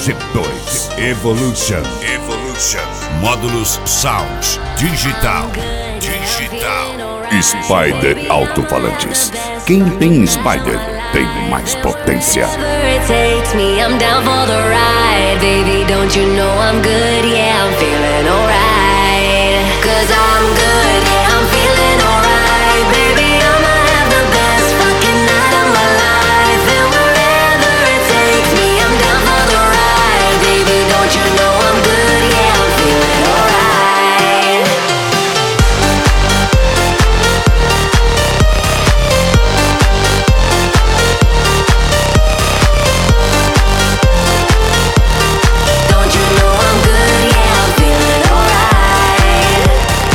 G2 Evolution. Módulos Sound Digital. Spider Alto-Falantes. Quem tem Spider tem mais potência. I'm down for the ride, baby. Don't you know I'm good? Yeah, I'm feeling alright. 'Cause I'm good, yeah, I'm feeling alright, baby. I'ma have the best fucking night of my life. And wherever it takes me, I'm down for the ride, baby. Don't you know I'm good? Yeah, I'm feeling alright. Don't you know I'm good? Yeah, I'm feeling alright.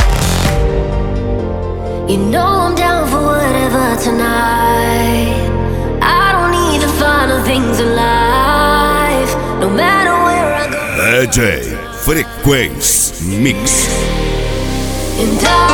You know I'm down for whatever tonight. I don't need the final things in life. No matter where I go. DJ Frequência Mix. And I